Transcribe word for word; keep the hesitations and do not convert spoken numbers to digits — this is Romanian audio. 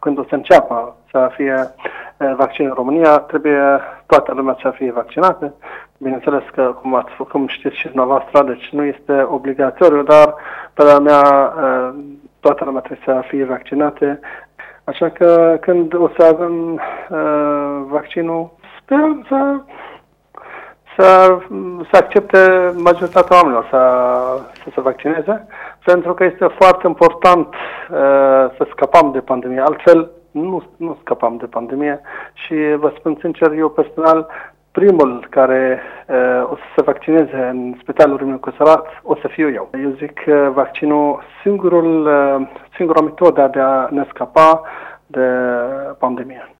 când o să înceapă să fie vaccin în România, trebuie toată lumea să fie vaccinată. Bineînțeles că, cum, ați, cum știți și dumneavoastră, deci nu este obligatoriu, dar, pe la mea, toată lumea trebuie să fie vaccinată. Așa că, când o să avem uh, vaccinul, sper să, să, să accepte majoritatea oamenilor să, să se vaccineze, pentru că este foarte important uh, să scăpăm de pandemie. Altfel, nu, nu scăpăm de pandemie și vă spun sincer, eu personal, primul care uh, o să se vaccineze în Spitalul Râmnicu Căsărat o să fiu eu. Eu zic că vaccinul, singurul, uh, singura metodă de a ne scăpa de pandemie.